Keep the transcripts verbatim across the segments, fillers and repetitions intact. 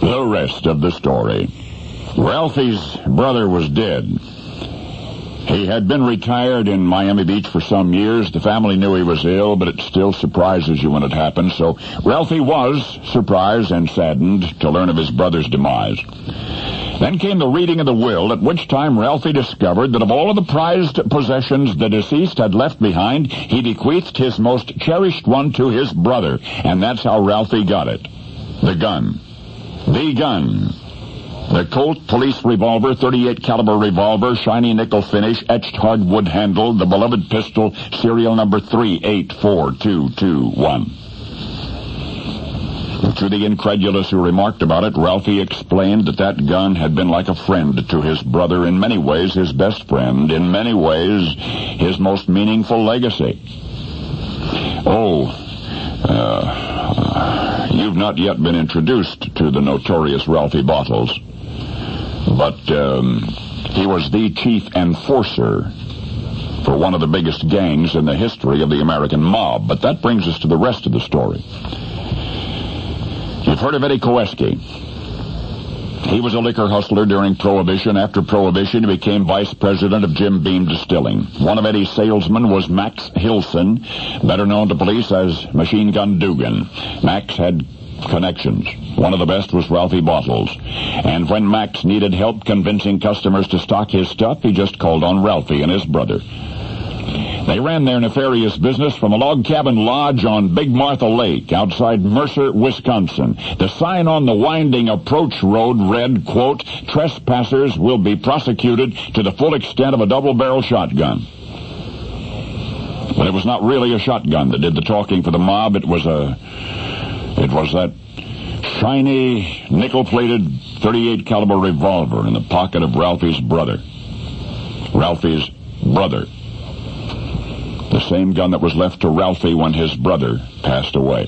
The rest of the story. Ralphie's brother was dead. He had been retired in Miami Beach for some years. The family knew he was ill, but it still surprises you when it happens. So Ralphie was surprised and saddened to learn of his brother's demise. Then came the reading of the will, at which time Ralphie discovered that of all of the prized possessions the deceased had left behind, he bequeathed his most cherished one to his brother. And that's how Ralphie got it. The gun. The gun. The Colt Police Revolver, thirty-eight caliber revolver, shiny nickel finish, etched hardwood handle, the beloved pistol, serial number three eight four two two one. To the incredulous who remarked about it, Ralphie explained that that gun had been like a friend to his brother, in many ways his best friend, in many ways his most meaningful legacy. Oh, uh, you've not yet been introduced to the notorious Ralphie Bottles. But um, he was the chief enforcer for one of the biggest gangs in the history of the American mob. But that brings us to the rest of the story. You've heard of Eddie Koeski. He was a liquor hustler during Prohibition. After Prohibition, he became vice president of Jim Beam Distilling. One of Eddie's salesmen was Max Hilson, better known to police as Machine Gun Dugan. Max had connections. One of the best was Ralphie Bottles. And when Max needed help convincing customers to stock his stuff, he just called on Ralphie and his brother. They ran their nefarious business from a log cabin lodge on Big Martha Lake outside Mercer, Wisconsin. The sign on the winding approach road read, quote, "Trespassers will be prosecuted to the full extent of a double-barrel shotgun." But it was not really a shotgun that did the talking for the mob. It was a... It was that shiny, nickel-plated thirty-eight caliber revolver in the pocket of Ralphie's brother. Ralphie's brother. The same gun that was left to Ralphie when his brother passed away.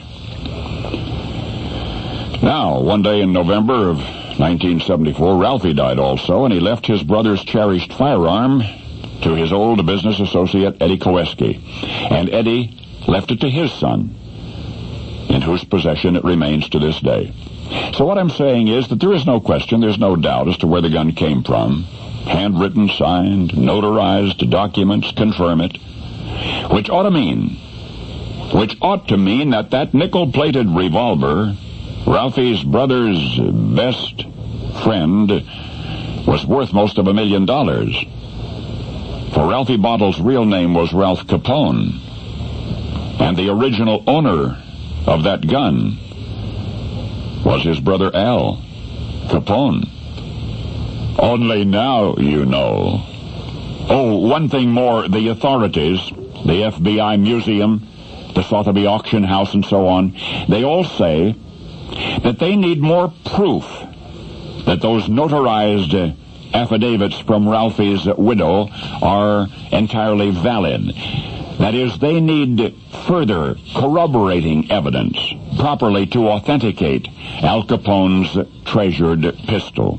Now, one day in November of nineteen seventy-four, Ralphie died also, and he left his brother's cherished firearm to his old business associate, Eddie Koeski. And Eddie left it to his son, in whose possession it remains to this day. So what I'm saying is that there is no question, there's no doubt as to where the gun came from. Handwritten, signed, notarized documents confirm it. Which ought to mean, which ought to mean that that nickel-plated revolver, Ralphie's brother's best friend, was worth most of a million dollars. For Ralphie Bottles' real name was Ralph Capone, and the original owner of that gun was his brother Al Capone. Only now you know. Oh, one thing more, the authorities, the F B I museum, the Sotheby auction house and so on, they all say that they need more proof that those notarized uh, affidavits from Ralphie's widow are entirely valid. That is, they need further corroborating evidence properly to authenticate Al Capone's treasured pistol.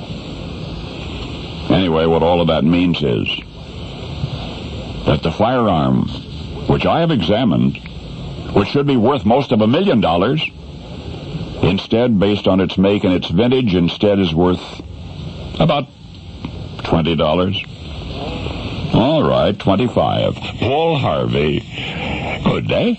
Anyway, what all of that means is that the firearm, which I have examined, which should be worth most of a million dollars, instead, based on its make and its vintage, instead is worth about twenty dollars. All right, twenty-five. Paul Harvey. Good day.